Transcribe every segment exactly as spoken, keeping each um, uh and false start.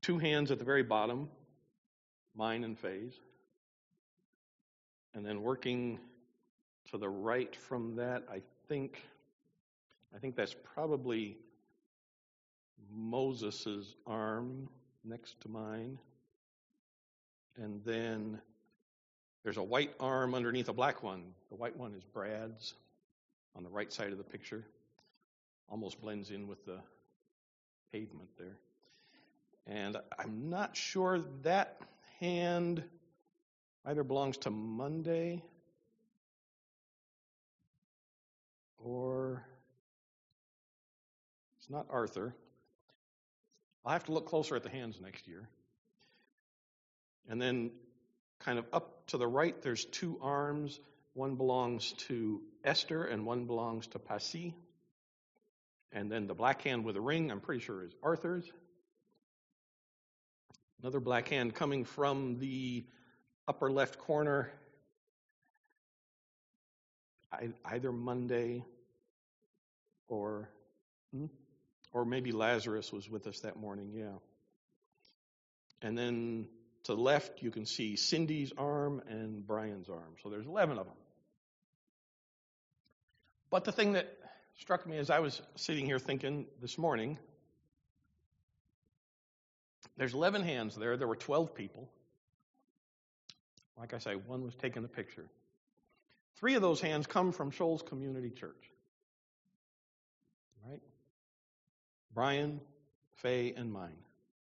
two hands at the very bottom, mine and Faye's. And then working to the right from that, I think, I think that's probably Moses's arm next to mine. And then there's a white arm underneath a black one. The white one is Brad's on the right side of the picture. Almost blends in with the pavement there. And I'm not sure that hand either belongs to Monday or it's not Arthur. I'll have to look closer at the hands next year. And then kind of up to the right, there's two arms. One belongs to Esther and one belongs to Passy. And then the black hand with a ring, I'm pretty sure is Arthur's. Another black hand coming from the upper left corner, either Monday or hmm? or maybe Lazarus was with us that morning, yeah. And then to the left, you can see Cindy's arm and Brian's arm. So there's eleven of them. But the thing that struck me as I was sitting here thinking this morning, there's eleven hands there. There were twelve people. Like I say, one was taking the picture. Three of those hands come from Shoals Community Church. Right? Brian, Faye, and mine.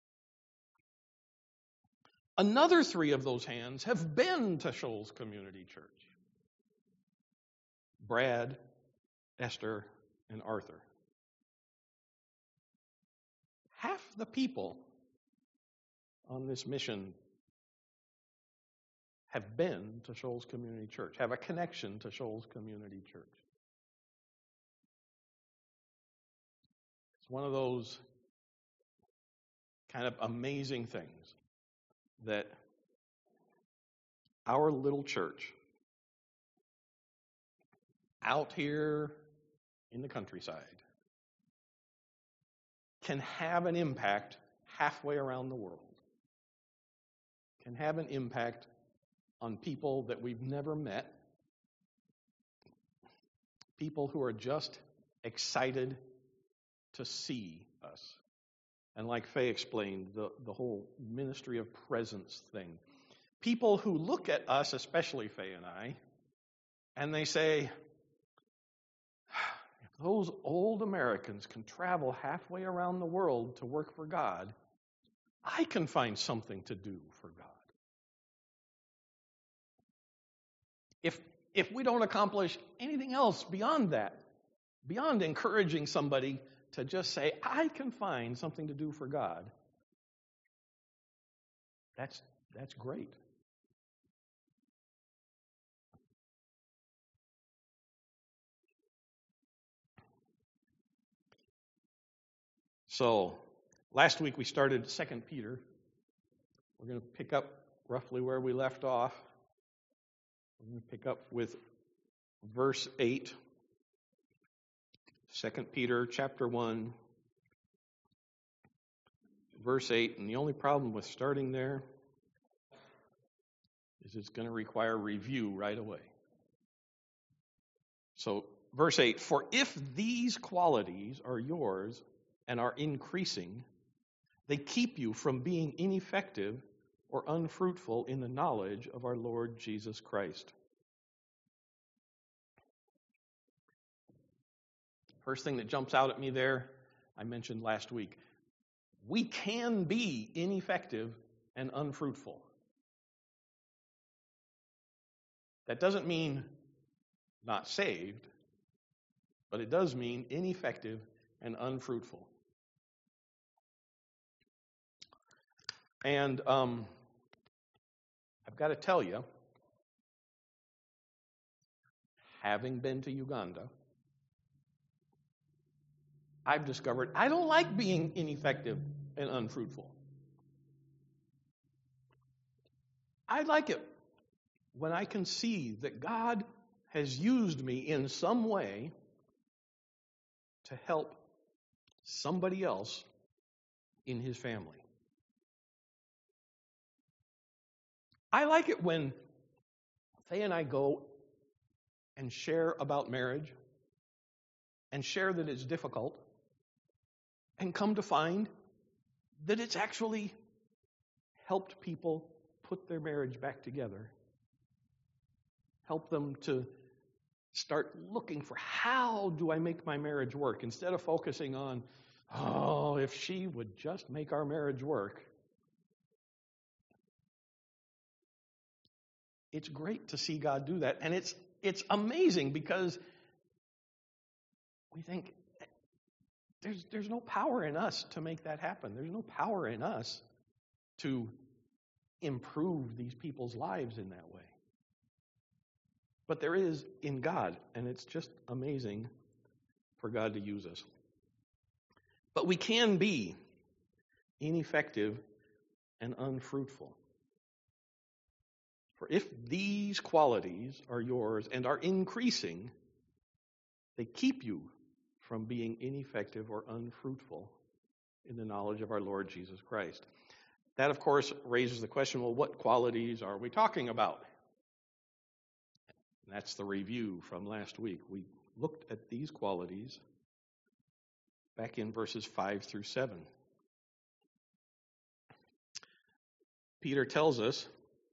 Another three of those hands have been to Shoals Community Church. Brad, Esther, and Arthur. Half the people on this mission have been to Shoals Community Church, have a connection to Shoals Community Church. It's one of those kind of amazing things that our little church out here in the countryside can have an impact halfway around the world, can have an impact on people that we've never met, people who are just excited to see us. And like Faye explained, the, the whole ministry of presence thing. People who look at us, especially Faye and I, and they say, if those old Americans can travel halfway around the world to work for God, I can find something to do for God. If if we don't accomplish anything else beyond that, beyond encouraging somebody to just say, I can find something to do for God, that's that's great. So, last week we started Second Peter. We're going to pick up roughly where we left off. We're going to pick up with verse eight. Second Peter chapter one, verse eight. And the only problem with starting there is it's going to require review right away. So, verse eight, for if these qualities are yours and are increasing, they keep you from being ineffective or unfruitful in the knowledge of our Lord Jesus Christ. First thing that jumps out at me there, I mentioned last week. We can be ineffective and unfruitful. That doesn't mean not saved, but it does mean ineffective and unfruitful. And um, I've got to tell you, having been to Uganda, I've discovered I don't like being ineffective and unfruitful. I like it when I can see that God has used me in some way to help somebody else in his family. I like it when Faye and I go and share about marriage and share that it's difficult and come to find that it's actually helped people put their marriage back together. Help them to start looking for, how do I make my marriage work? Instead of focusing on, oh, if she would just make our marriage work. It's great to see God do that. And it's it's amazing because we think there's there's no power in us to make that happen. There's no power in us to improve these people's lives in that way. But there is in God, and it's just amazing for God to use us. But we can be ineffective and unfruitful. For if these qualities are yours and are increasing, they keep you from being ineffective or unfruitful in the knowledge of our Lord Jesus Christ. That, of course, raises the question, well, what qualities are we talking about? And that's the review from last week. We looked at these qualities back in verses five through seven. Peter tells us,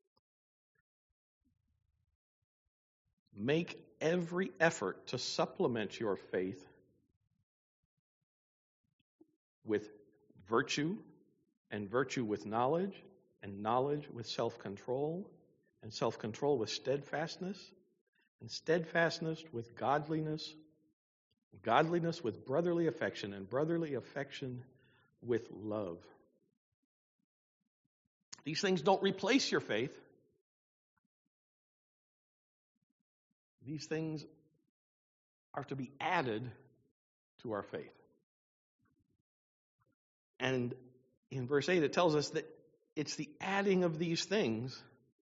make every effort to supplement your faith with virtue, and virtue with knowledge, and knowledge with self-control, and self-control with steadfastness, and steadfastness with godliness, godliness with brotherly affection, and brotherly affection with love. These things don't replace your faith. These things are to be added to our faith. And in verse eight, it tells us that it's the adding of these things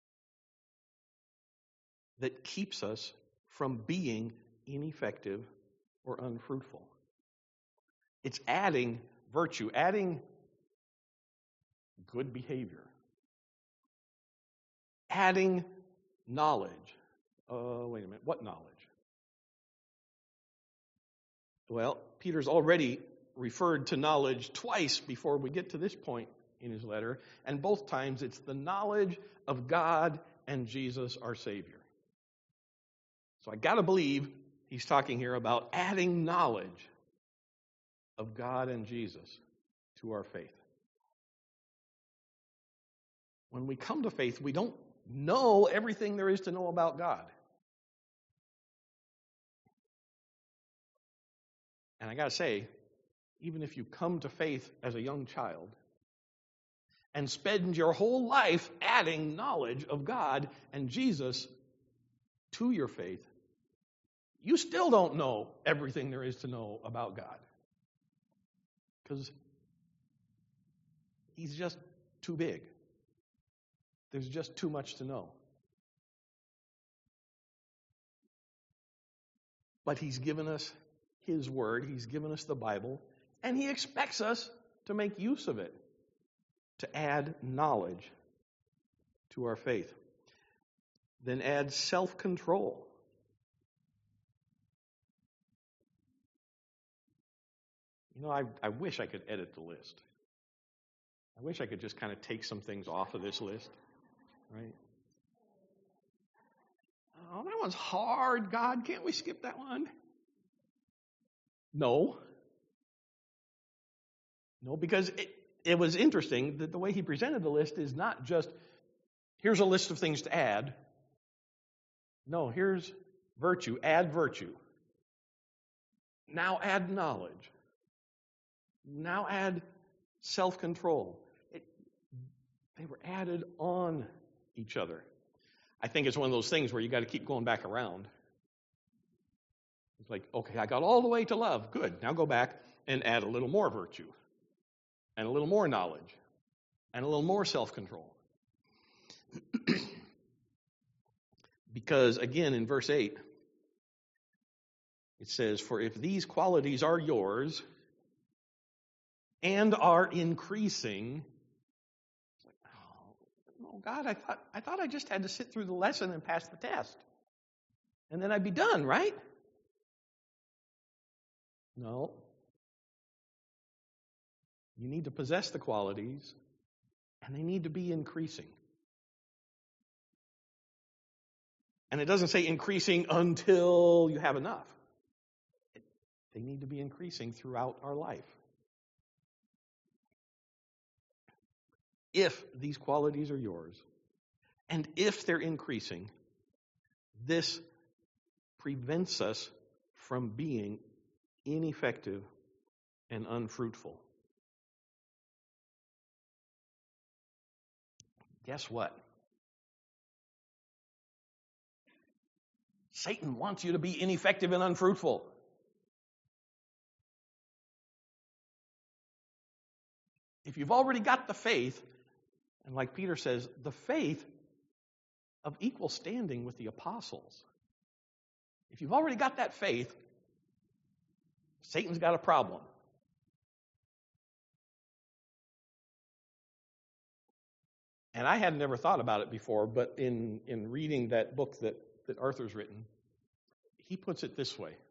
that keeps us from being ineffective or unfruitful. It's adding virtue, adding good behavior, adding knowledge. Oh, wait a minute. What knowledge? Well, Peter's already referred to knowledge twice before we get to this point in his letter, and both times it's the knowledge of God and Jesus, our Savior. So I got to believe he's talking here about adding knowledge of God and Jesus to our faith. When we come to faith, we don't know everything there is to know about God. And I got to say, even if you come to faith as a young child and spend your whole life adding knowledge of God and Jesus to your faith, you still don't know everything there is to know about God. Because he's just too big. There's just too much to know. But he's given us his word, he's given us the Bible, and he expects us to make use of it, to add knowledge to our faith. Then add self-control. You know, I, I wish I could edit the list. I wish I could just kind of take some things off of this list, right? Oh, that one's hard, God. Can't we skip that one? No. No, because it, it was interesting that the way he presented the list is not just, here's a list of things to add. No, here's virtue. Add virtue. Now add knowledge. Now add self-control. It, they were added on each other. I think it's one of those things where you got to keep going back around. It's like, okay, I got all the way to love. Good. Now go back and add a little more virtue and a little more knowledge and a little more self-control. Because, again, in verse eight, it says, for if these qualities are yours and are increasing, it's like, oh, Oh, God, I thought, I thought I just had to sit through the lesson and pass the test. And then I'd be done, right? No. You need to possess the qualities, and they need to be increasing. And it doesn't say increasing until you have enough. They need to be increasing throughout our life. If these qualities are yours, and if they're increasing, this prevents us from being ineffective and unfruitful. Guess what? Satan wants you to be ineffective and unfruitful. If you've already got the faith, and like Peter says, the faith of equal standing with the apostles. If you've already got that faith, Satan's got a problem. And I had never thought about it before, but in, in reading that book that, that Arthur's written, he puts it this way.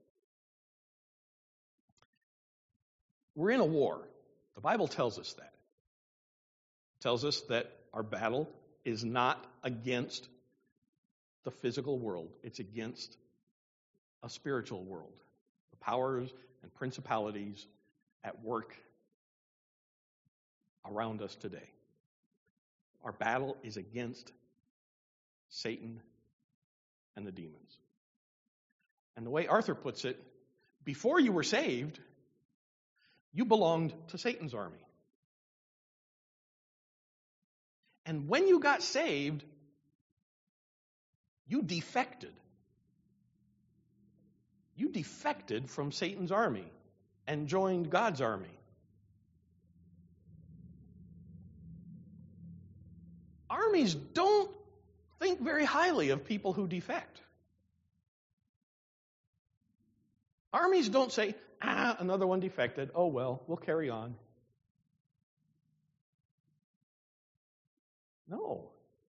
We're in a war. The Bible tells us that. It tells us that our battle is not against the physical world. It's against a spiritual world. The powers and principalities at work around us today. Our battle is against Satan and the demons. And the way Arthur puts it, before you were saved, you belonged to Satan's army. And when you got saved, you defected. You defected from Satan's army and joined God's army. Armies don't think very highly of people who defect. Armies don't say, ah, another one defected. Oh, well, we'll carry on. No.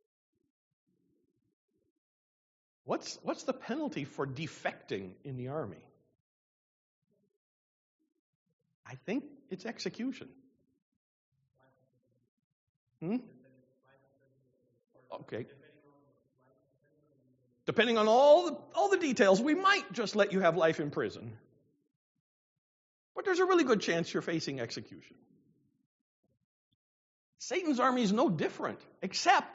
What's, what's the penalty for defecting in the army? I think it's execution. Hmm? Okay. Depending on all the, all the details, we might just let you have life in prison. But there's a really good chance you're facing execution. Satan's army is no different, except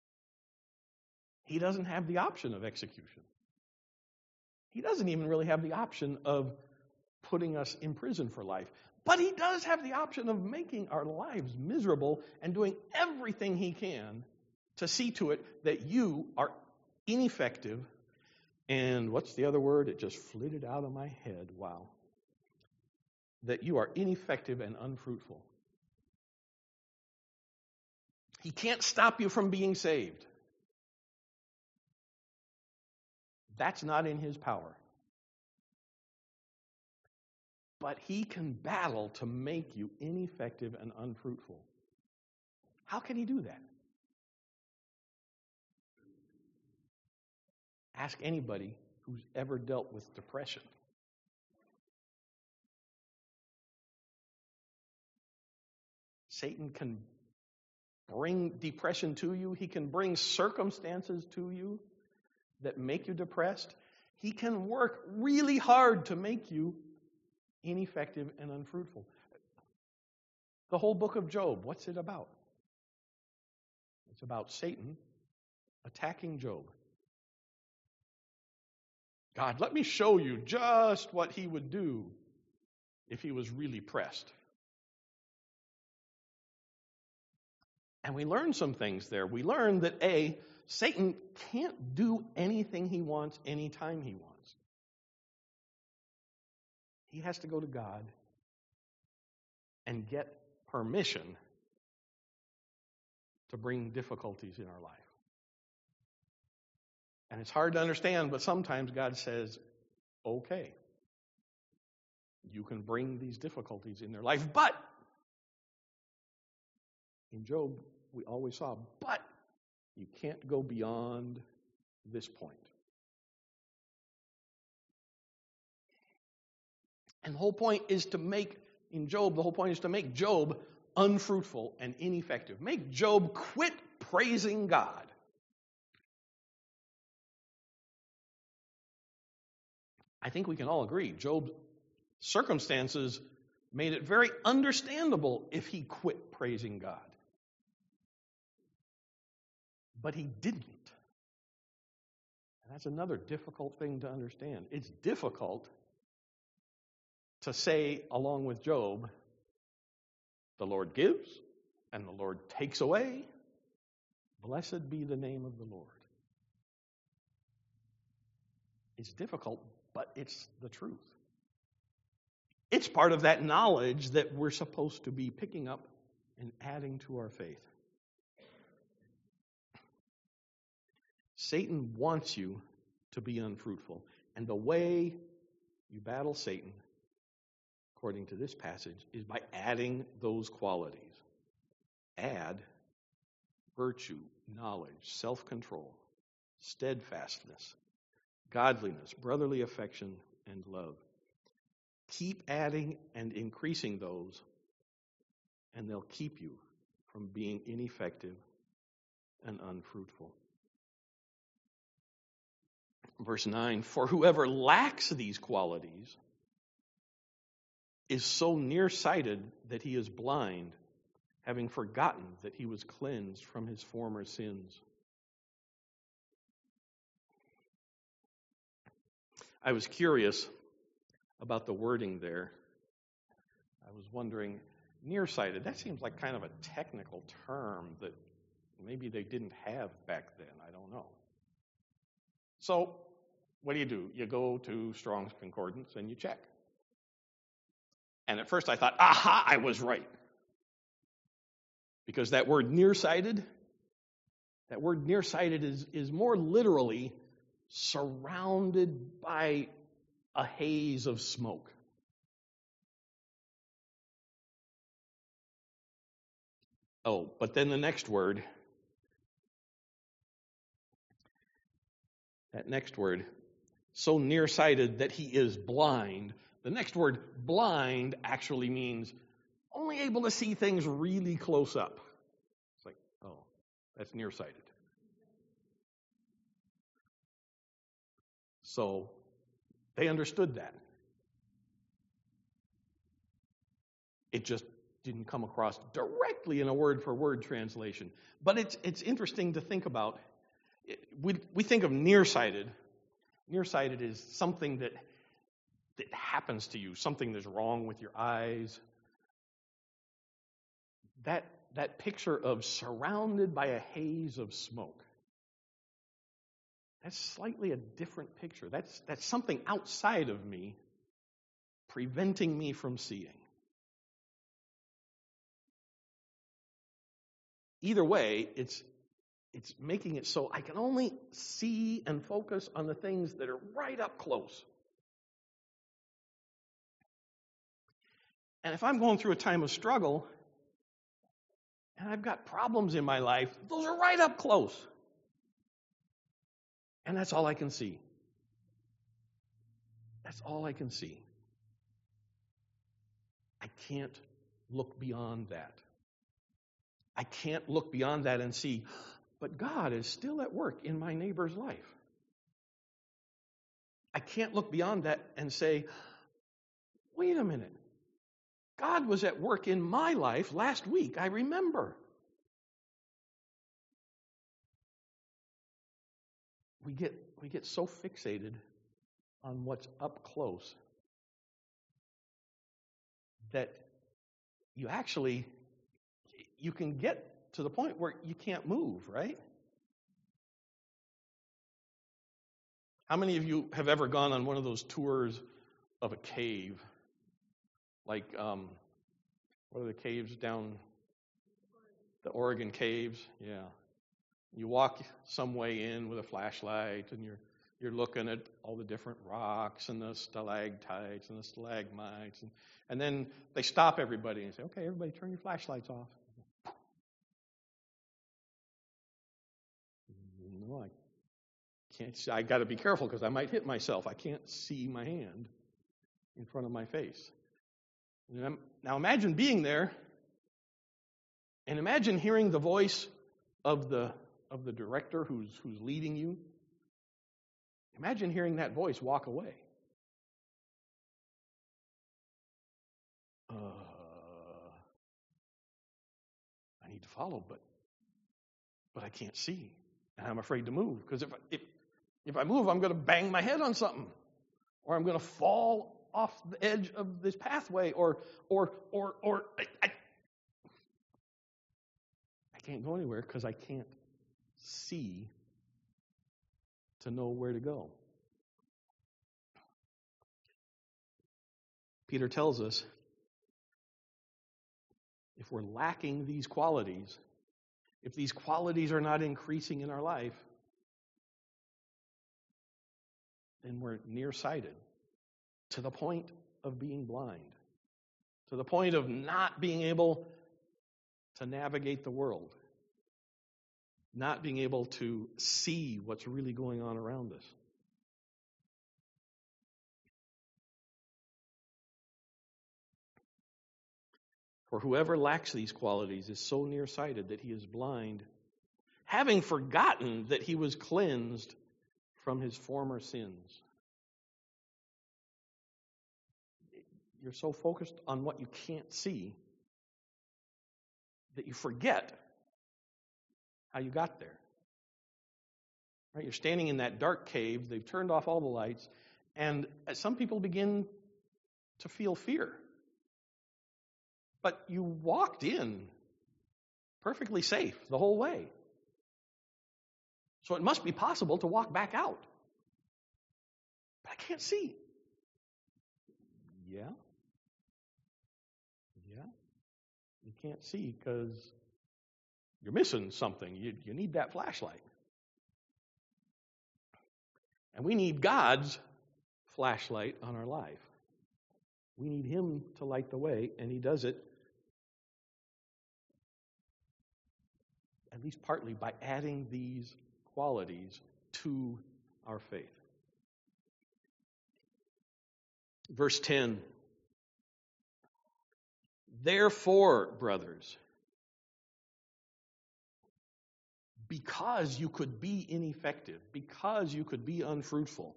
he doesn't have the option of execution. He doesn't even really have the option of putting us in prison for life. But he does have the option of making our lives miserable and doing everything he can to see to it that you are ineffective. And what's the other word? It just flitted out of my head. Wow. That you are ineffective and unfruitful. He can't stop you from being saved. That's not in his power. But he can battle to make you ineffective and unfruitful. How can he do that? Ask anybody who's ever dealt with depression. Satan can bring depression to you. He can bring circumstances to you that make you depressed. He can work really hard to make you ineffective and unfruitful. The whole book of Job, what's it about? It's about Satan attacking Job. God, let me show you just what he would do if he was really pressed. And we learn some things there. We learn that A, Satan can't do anything he wants anytime he wants. He has to go to God and get permission to bring difficulties in our life. And it's hard to understand, but sometimes God says, okay, you can bring these difficulties in their life, but in Job, we always saw, but You can't go beyond this point. And the whole point is to make, in Job, the whole point is to make Job unfruitful and ineffective. Make Job quit praising God. I think we can all agree, Job's circumstances made it very understandable if he quit praising God. But he didn't. And that's another difficult thing to understand. It's difficult to say, along with Job, the Lord gives and the Lord takes away. Blessed be the name of the Lord. It's difficult, but it's the truth. It's part of that knowledge that we're supposed to be picking up and adding to our faith. Satan wants you to be unfruitful. And the way you battle Satan, according to this passage, is by adding those qualities. Add virtue, knowledge, self-control, steadfastness, godliness, brotherly affection, and love. Keep adding and increasing those, and they'll keep you from being ineffective and unfruitful. Verse nine, for whoever lacks these qualities is so nearsighted that he is blind, having forgotten that he was cleansed from his former sins. I was curious about the wording there. I was wondering, nearsighted, that seems like kind of a technical term that maybe they didn't have back then. I don't know. So, what do you do? You go to Strong's Concordance and you check. And at first I thought, aha, I was right. Because that word nearsighted, that word nearsighted is, is more literally surrounded by a haze of smoke. Oh, but then the next word, that next word, so nearsighted that he is blind. The next word, blind, actually means only able to see things really close up. It's like, oh, that's nearsighted. So they understood that. It just didn't come across directly in a word-for-word translation. But it's it's interesting to think about. We we think of nearsighted. Nearsighted is something that that happens to you, something that's wrong with your eyes. That that picture of surrounded by a haze of smoke. That's slightly a different picture. That's that's something outside of me preventing me from seeing. Either way, it's it's making it so I can only see and focus on the things that are right up close. And if I'm going through a time of struggle and I've got problems in my life, those are right up close. And that's all I can see. That's all I can see. I can't look beyond that. I can't look beyond that and see, but God is still at work in my neighbor's life. I can't look beyond that and say, wait a minute. God was at work in my life last week. I remember. We get we get so fixated on what's up close that you actually you can get to the point where you can't move, right? How many of you have ever gone on one of those tours of a cave? Like, um, what are the caves down? The Oregon caves, yeah. You walk some way in with a flashlight, and you're you're looking at all the different rocks and the stalactites and the stalagmites, and, and then they stop everybody and say, "Okay, everybody, turn your flashlights off." know, I can't see. I got to be careful because I might hit myself. I can't see my hand in front of my face. Now imagine being there, and imagine hearing the voice of the of the director who's who's leading you. Imagine hearing that voice walk away. Uh, I need to follow, but but I can't see, and I'm afraid to move because if if if I move, I'm going to bang my head on something, or I'm going to fall off the edge of this pathway, or or or or I, I, I can't go anywhere because I can't see to know where to go. Peter tells us if we're lacking these qualities, if these qualities are not increasing in our life, then we're nearsighted to the point of being blind, to the point of not being able to navigate the world, not being able to see what's really going on around us. For whoever lacks these qualities is so nearsighted that he is blind, having forgotten that he was cleansed from his former sins. You're so focused on what you can't see that you forget how you got there. Right? You're standing in that dark cave, they've turned off all the lights, and some people begin to feel fear. But you walked in perfectly safe the whole way. So it must be possible to walk back out. But I can't see. Yeah. Yeah. You can't see because you're missing something. You, you need that flashlight. And we need God's flashlight on our life. We need Him to light the way, and He does it at least partly by adding these qualities to our faith. Verse ten. Therefore, brothers, because you could be ineffective, because you could be unfruitful,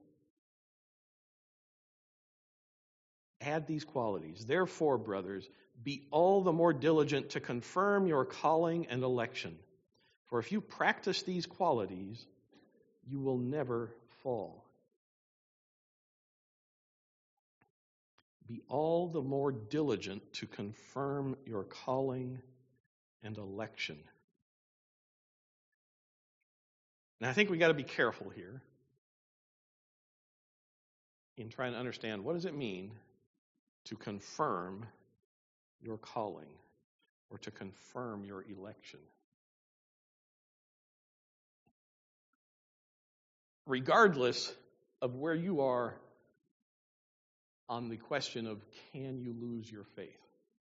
add these qualities. Therefore, brothers, be all the more diligent to confirm your calling and election. For if you practice these qualities, you will never fall. Be all the more diligent to confirm your calling and election. Now, I think we got to be careful here in trying to understand what does it mean to confirm your calling or to confirm your election. Regardless of where you are on the question of can you lose your faith,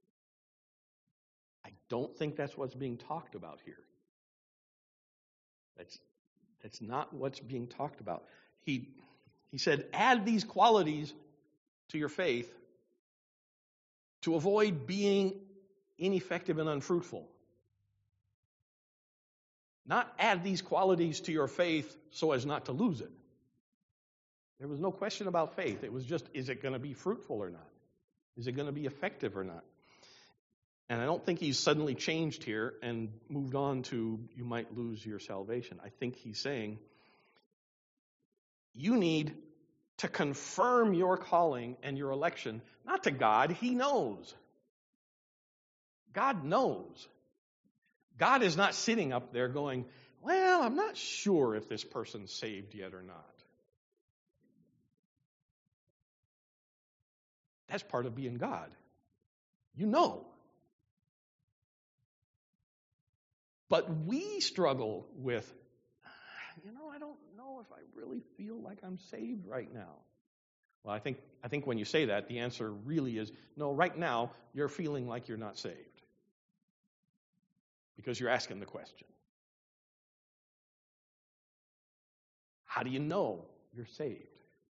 I don't think that's what's being talked about here. That's that's not what's being talked about. He he said, add these qualities to your faith to avoid being ineffective and unfruitful. Not add these qualities to your faith so as not to lose it. There was no question about faith. It was just, is it going to be fruitful or not? Is it going to be effective or not? And I don't think he's suddenly changed here and moved on to you might lose your salvation. I think he's saying you need to confirm your calling and your election, not to God. He knows. God knows. God is not sitting up there going, well, I'm not sure if this person's saved yet or not. That's part of being God. You know. But we struggle with, you know, I don't know if I really feel like I'm saved right now. Well, I think I think when you say that, the answer really is, no, right now, you're feeling like you're not saved. Because you're asking the question. How do you know you're saved?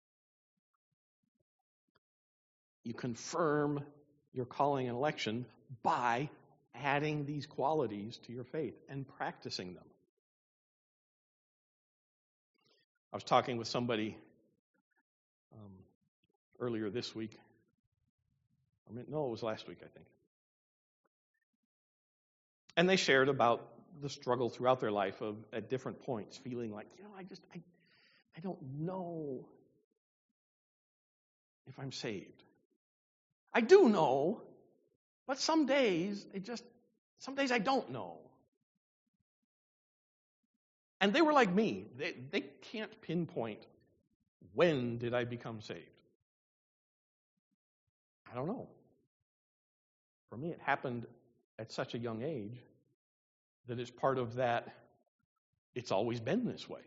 You confirm your calling and election by adding these qualities to your faith and practicing them. I was talking with somebody um, earlier this week. I mean, no, it was last week, I think. And they shared about the struggle throughout their life of at different points, feeling like, you know, I just, I, I don't know if I'm saved. I do know, but some days, it just, some days I don't know. And they were like me. They, they can't pinpoint, when did I become saved? I don't know. For me, it happened at such a young age that it's part of that, it's always been this way.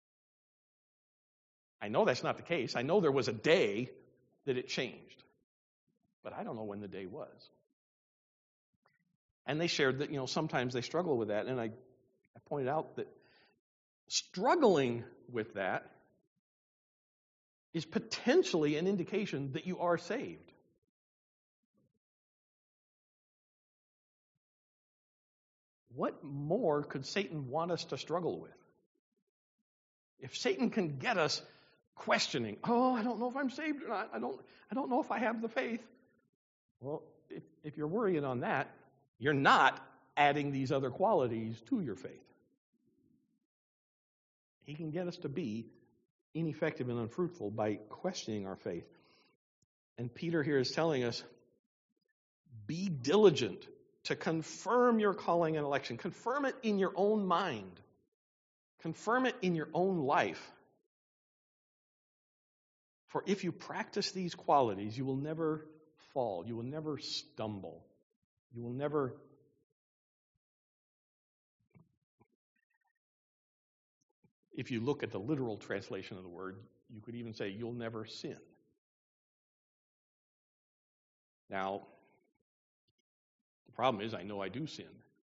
I know that's not the case. I know there was a day that it changed, but I don't know when the day was. And they shared that, you know, sometimes they struggle with that, and I, I pointed out that struggling with that is potentially an indication that you are saved. What more could Satan want us to struggle with? If Satan can get us questioning, oh, I don't know if I'm saved or not. I don't, I don't know if I have the faith. Well, if, if you're worrying on that, you're not adding these other qualities to your faith. He can get us to be ineffective and unfruitful by questioning our faith. And Peter here is telling us, be diligent to confirm your calling and election. Confirm it in your own mind. Confirm it in your own life. For if you practice these qualities, you will never fall. You will never stumble. You will never If you look at the literal translation of the word, you could even say you'll never sin. Now, the problem is I know I do sin.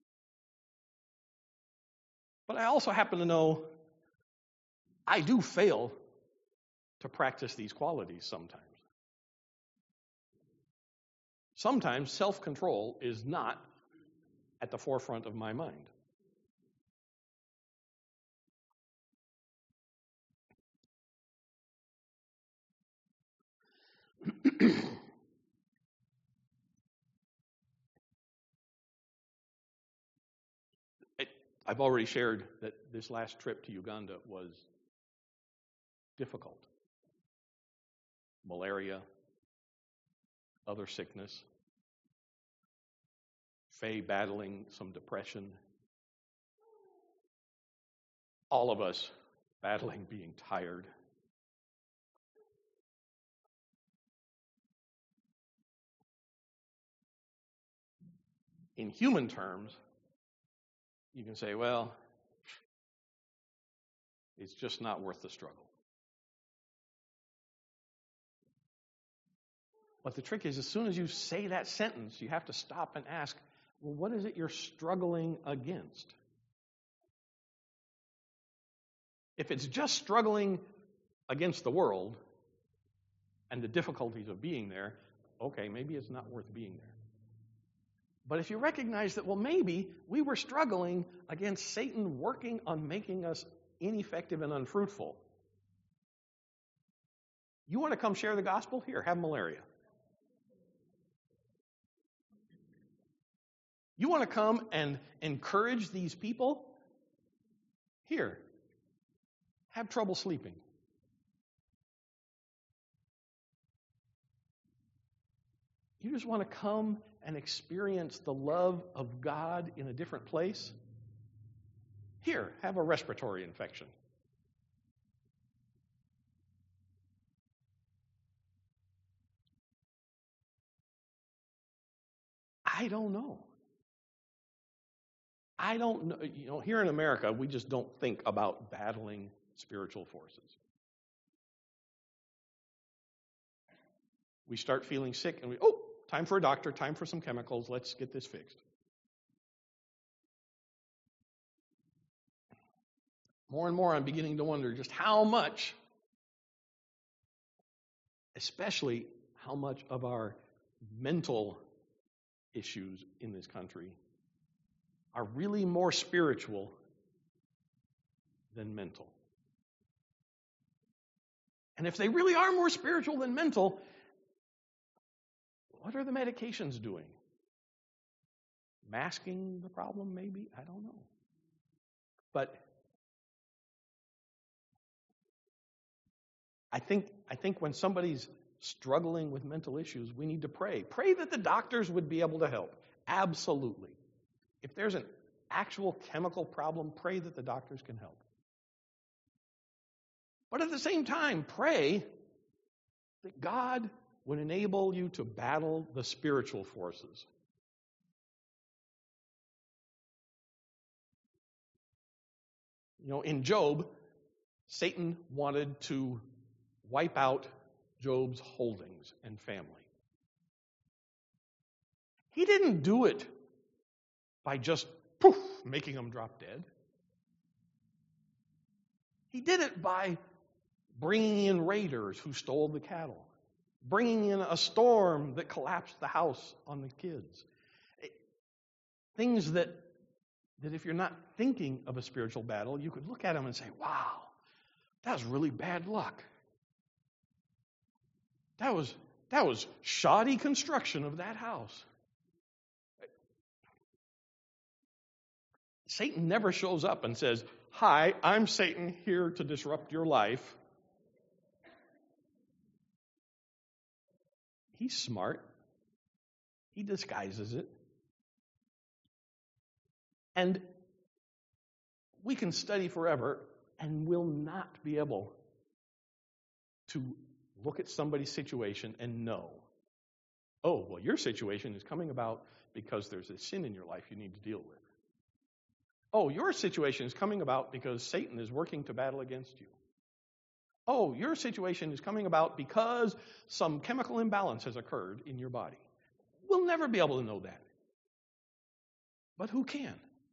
But I also happen to know I do fail to practice these qualities sometimes. Sometimes self-control is not at the forefront of my mind. I've already shared that this last trip to Uganda was difficult. Malaria, other sickness, Faye battling some depression, all of us battling being tired. In human terms, you can say, well, it's just not worth the struggle. But the trick is, as soon as you say that sentence, you have to stop and ask, well, what is it you're struggling against? If it's just struggling against the world and the difficulties of being there, okay, maybe it's not worth being there. But if you recognize that, well, maybe we were struggling against Satan working on making us ineffective and unfruitful. You want to come share the gospel? Here, have malaria. You want to come and encourage these people? Here, have trouble sleeping. You just want to come and experience the love of God in a different place? Here, have a respiratory infection. I don't know. I don't know. You know, here in America, we just don't think about battling spiritual forces. We start feeling sick and we, oh, time for a doctor, time for some chemicals, let's get this fixed. More and more I'm beginning to wonder just how much, especially how much of our mental issues in this country are really more spiritual than mental. And if they really are more spiritual than mental, what are the medications doing? Masking the problem, maybe? I don't know. But I think I think when somebody's struggling with mental issues, we need to pray. Pray that the doctors would be able to help. Absolutely. If there's an actual chemical problem, pray that the doctors can help. But at the same time, pray that God would enable you to battle the spiritual forces. You know, in Job, Satan wanted to wipe out Job's holdings and family. He didn't do it by just poof, making them drop dead. He did it by bringing in raiders who stole the cattle, bringing in a storm that collapsed the house on the kids. Things that, that if you're not thinking of a spiritual battle, you could look at them and say, wow, that was really bad luck. That was, that was shoddy construction of that house. Satan never shows up and says, hi, I'm Satan here to disrupt your life. He's smart. He disguises it. And we can study forever and will not be able to look at somebody's situation and know, oh, well, your situation is coming about because there's a sin in your life you need to deal with. Oh, your situation is coming about because Satan is working to battle against you. Oh, your situation is coming about because some chemical imbalance has occurred in your body. We'll never be able to know that. But who can?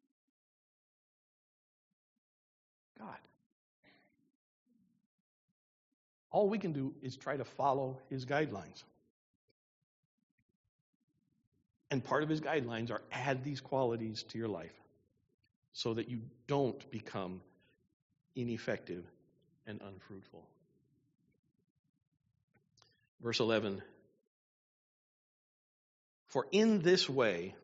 God. All we can do is try to follow his guidelines. And part of his guidelines are add these qualities to your life so that you don't become ineffective and unfruitful. Verse eleven. For in this way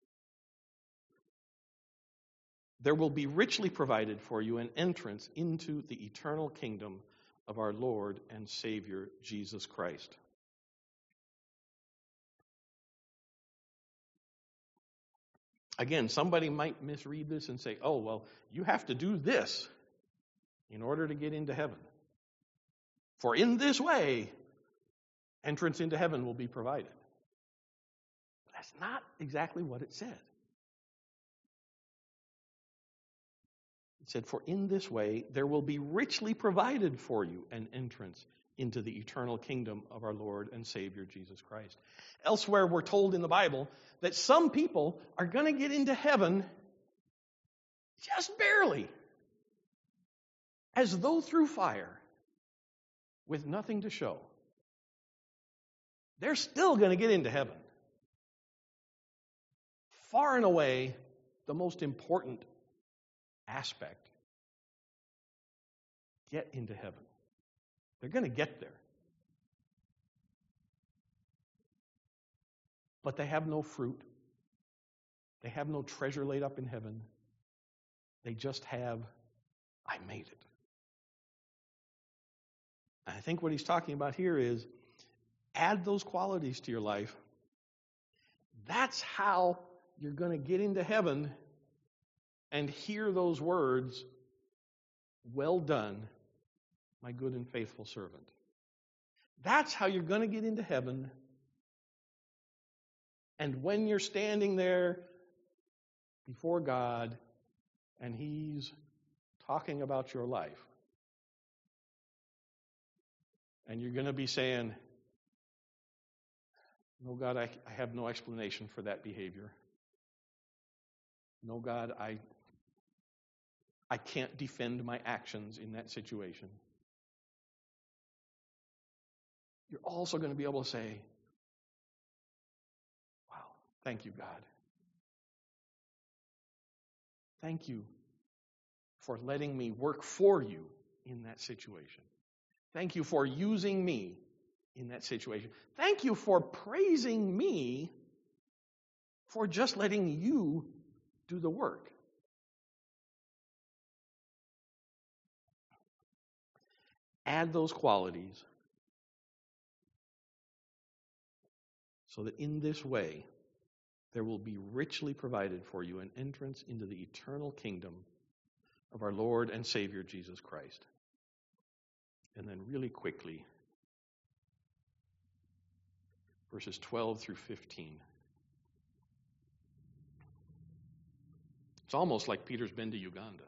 there will be richly provided for you an entrance into the eternal kingdom of our Lord and Savior, Jesus Christ. Again, somebody might misread this and say, oh, well, you have to do this in order to get into heaven. For in this way, entrance into heaven will be provided. But that's not exactly what it said. It said, for in this way, there will be richly provided for you an entrance into the eternal kingdom of our Lord and Savior, Jesus Christ. Elsewhere, we're told in the Bible that some people are going to get into heaven just barely, as though through fire, with nothing to show. They're still going to get into heaven. Far and away, the most important aspect. Get into heaven. They're going to get there. But they have no fruit. They have no treasure laid up in heaven. They just have, I made it. And I think what he's talking about here is add those qualities to your life. That's how you're going to get into heaven and hear those words, well done, my good and faithful servant. That's how you're going to get into heaven. And when you're standing there before God and he's talking about your life, and you're going to be saying, no, God, I, I have no explanation for that behavior. No, God, I, I can't defend my actions in that situation. You're also going to be able to say, wow, thank you, God. Thank you for letting me work for you in that situation. Thank you for using me in that situation. Thank you for praising me for just letting you do the work. Add those qualities so that in this way there will be richly provided for you an entrance into the eternal kingdom of our Lord and Savior Jesus Christ. And then really quickly, verses twelve through fifteen. It's almost like Peter's been to Uganda.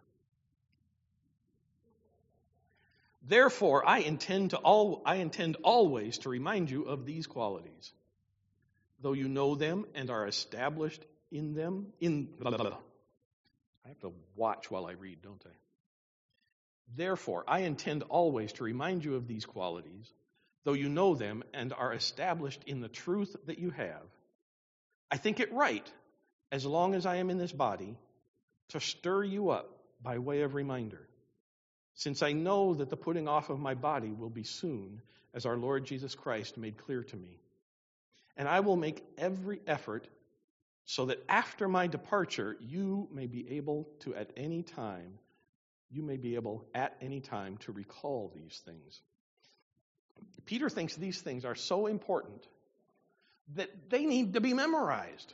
Therefore, I intend to all I intend always to remind you of these qualities, though you know them and are established in them. In blah, blah, blah. I have to watch while I read, don't I? Therefore, I intend always to remind you of these qualities, though you know them and are established in the truth that you have. I think it right, as long as I am in this body, to stir you up by way of reminder, since I know that the putting off of my body will be soon, as our Lord Jesus Christ made clear to me. And I will make every effort so that after my departure, you may be able to at any time, you may be able at any time to recall these things. Peter thinks these things are so important that they need to be memorized.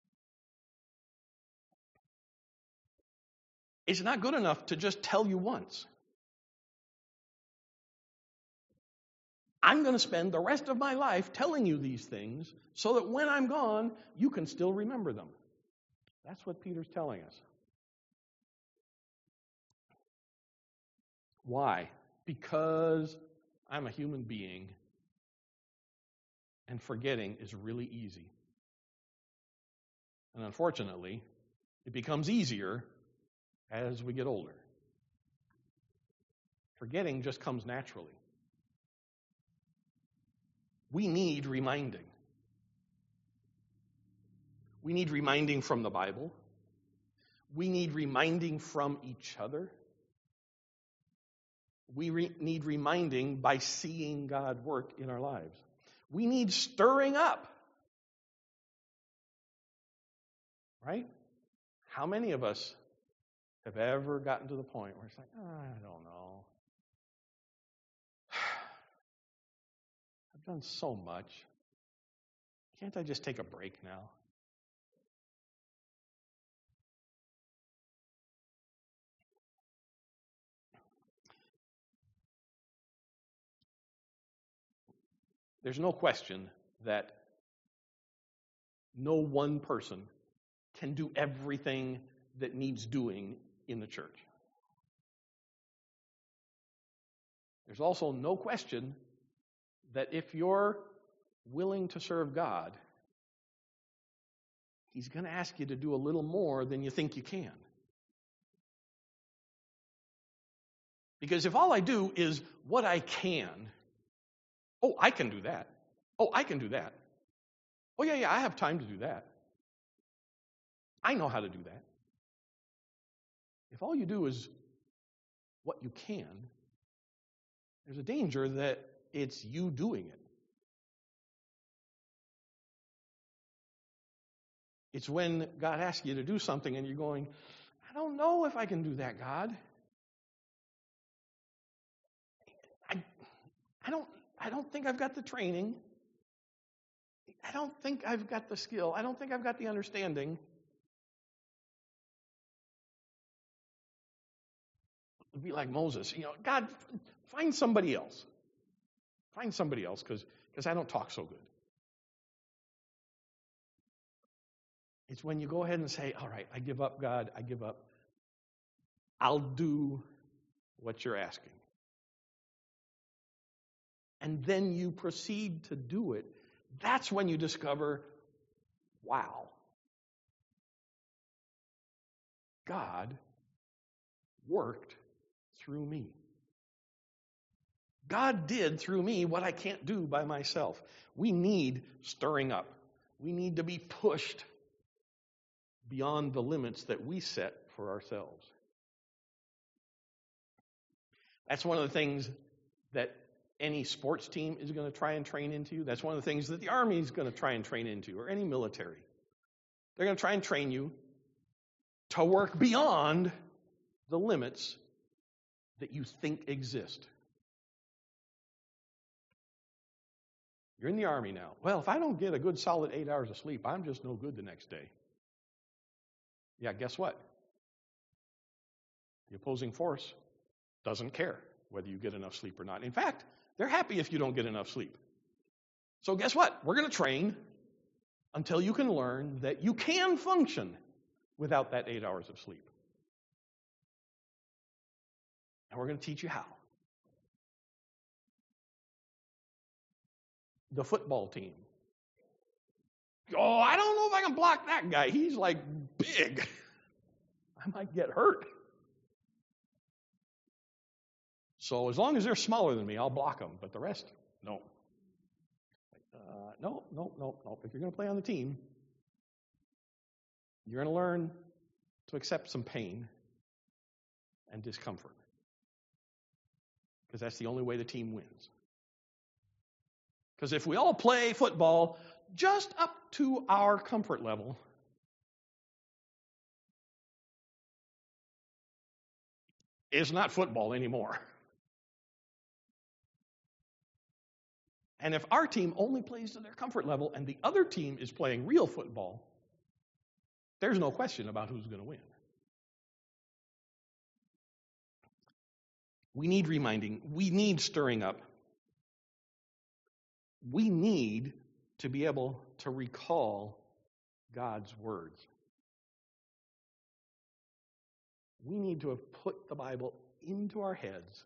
It's not good enough to just tell you once. I'm going to spend the rest of my life telling you these things so that when I'm gone, you can still remember them. That's what Peter's telling us. Why? Because I'm a human being and forgetting is really easy. And unfortunately, it becomes easier as we get older. Forgetting just comes naturally. We need reminding. We need reminding from the Bible. We need reminding from each other. We re- need reminding by seeing God work in our lives. We need stirring up. Right? How many of us have ever gotten to the point where it's like, oh, I don't know. I've done so much. Can't I just take a break now? There's no question that no one person can do everything that needs doing in the church. There's also no question that if you're willing to serve God, He's going to ask you to do a little more than you think you can. Because if all I do is what I can, oh, I can do that. Oh, I can do that. Oh, yeah, yeah, I have time to do that. I know how to do that. If all you do is what you can, there's a danger that it's you doing it. It's when God asks you to do something and you're going, I don't know if I can do that, God. I, I don't, I don't think I've got the training. I don't think I've got the skill. I don't think I've got the understanding. It'd be like Moses. You know, God, find somebody else. Find somebody else because because I don't talk so good. It's when you go ahead and say, all right, I give up, God, I give up. I'll do what you're asking. And then you proceed to do it. That's when you discover, wow, God worked through me. God did through me what I can't do by myself. We need stirring up. We need to be pushed beyond the limits that we set for ourselves. That's one of the things that any sports team is going to try and train into. That's one of the things that the Army is going to try and train into, or any military. They're going to try and train you to work beyond the limits that you think exist. You're in the Army now. Well, if I don't get a good solid eight hours of sleep, I'm just no good the next day. Yeah, guess what? The opposing force doesn't care whether you get enough sleep or not. In fact, they're happy if you don't get enough sleep. So guess what? We're going to train until you can learn that you can function without that eight hours of sleep. And we're going to teach you how. The football team. Oh, I don't know if I can block that guy. He's like big. I might get hurt. So as long as they're smaller than me, I'll block them. But the rest, no. Uh, no, no, no, no. If you're going to play on the team, you're going to learn to accept some pain and discomfort. Because that's the only way the team wins. Because if we all play football just up to our comfort level, it's not football anymore. And if our team only plays to their comfort level and the other team is playing real football, there's no question about who's going to win. We need reminding. We need stirring up. We need to be able to recall God's words. We need to have put the Bible into our heads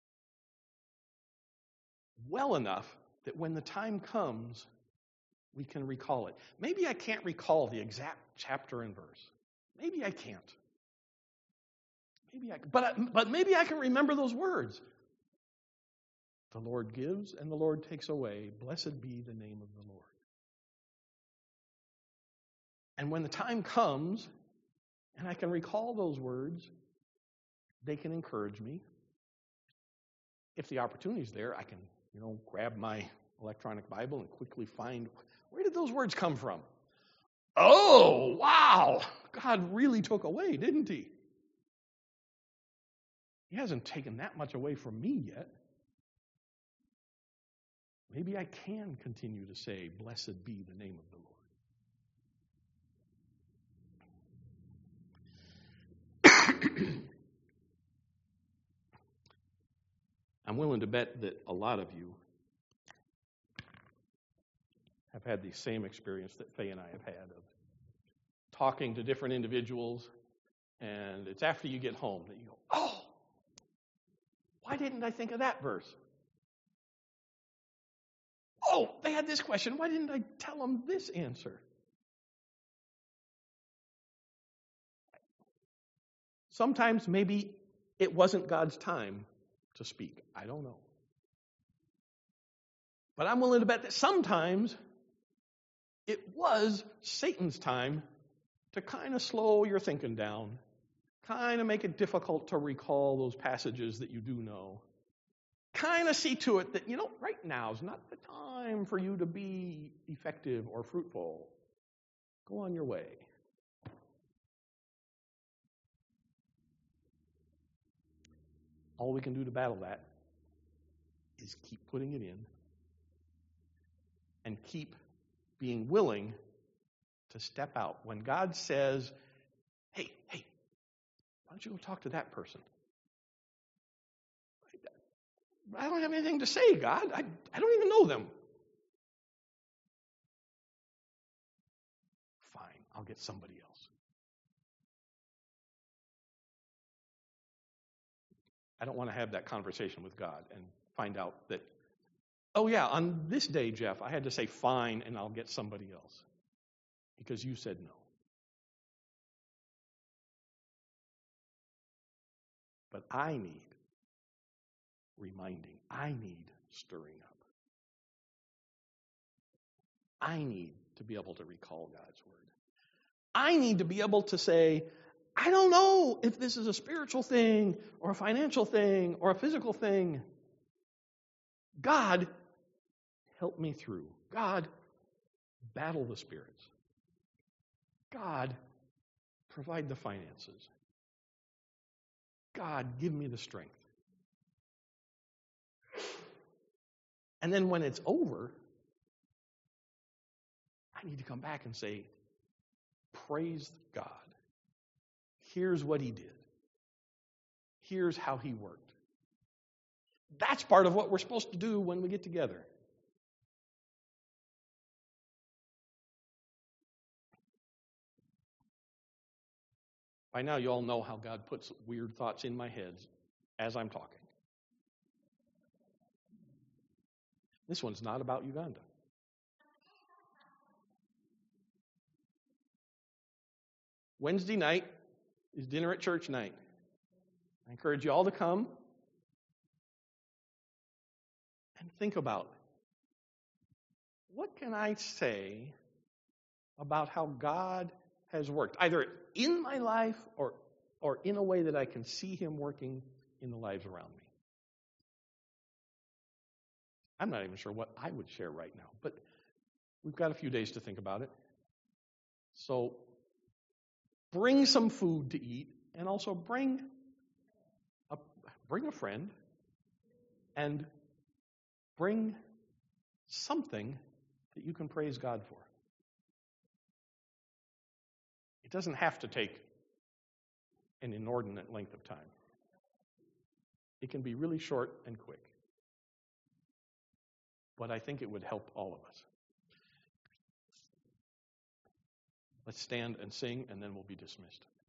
well enough that when the time comes, we can recall it. Maybe I can't recall the exact chapter and verse. Maybe I can't. Maybe I can, but, I, but maybe I can remember those words. The Lord gives and the Lord takes away. Blessed be the name of the Lord. And when the time comes and I can recall those words, they can encourage me. If the opportunity is there, I can, you know, grab my electronic Bible and quickly find, where did those words come from? Oh, wow! God really took away, didn't he? He hasn't taken that much away from me yet. Maybe I can continue to say, blessed be the name of the Lord. I'm willing to bet that a lot of you have had the same experience that Faye and I have had of talking to different individuals, and it's after you get home that you go, oh, why didn't I think of that verse? Oh, they had this question. Why didn't I tell them this answer? Sometimes maybe it wasn't God's time to speak. I don't know. But I'm willing to bet that sometimes it was Satan's time to kind of slow your thinking down, kind of make it difficult to recall those passages that you do know. Kind of see to it that, you know, right now is not the time for you to be effective or fruitful. Go on your way. All we can do to battle that is keep putting it in and keep being willing to step out. When God says, hey, hey, why don't you go talk to that person? I don't have anything to say, God. I, I don't even know them. Fine, I'll get somebody else. I don't want to have that conversation with God and find out that, oh yeah, on this day, Jeff, I had to say fine and I'll get somebody else because you said no. But I need reminding. I need stirring up. I need to be able to recall God's word. I need to be able to say, I don't know if this is a spiritual thing or a financial thing or a physical thing. God, help me through. God, battle the spirits. God, provide the finances. God, give me the strength. And then when it's over, I need to come back and say, praise God. Here's what he did. Here's how he worked. That's part of what we're supposed to do when we get together. By now, you all know how God puts weird thoughts in my head as I'm talking. This one's not about Uganda. Wednesday night is dinner at church night. I encourage you all to come and think about, what can I say about how God has worked, either in my life or, or in a way that I can see him working in the lives around me. I'm not even sure what I would share right now, but we've got a few days to think about it. So bring some food to eat, and also bring a, bring a friend, and bring something that you can praise God for. It doesn't have to take an inordinate length of time. It can be really short and quick. But I think it would help all of us. Let's stand and sing, and then we'll be dismissed.